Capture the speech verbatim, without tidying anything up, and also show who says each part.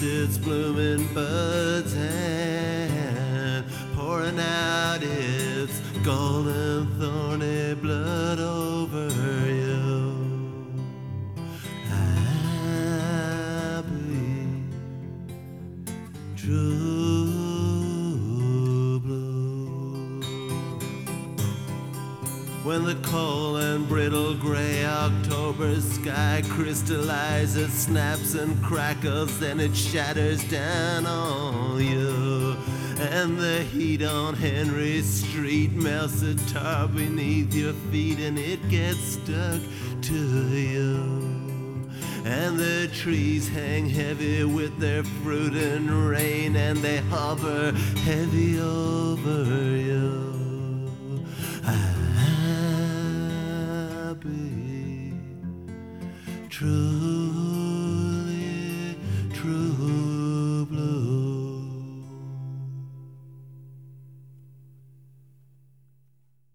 Speaker 1: its blooming buds and pouring out its golden thorny blood over you. Happy true blue. When the cold and brittle gray October sky crystallizes, snaps and crackles, then it shatters down on you. And the heat on Henry Street melts the tar beneath your feet, and it gets stuck to you. And the trees hang heavy with their fruit and rain, and they hover heavy over you. Happy, true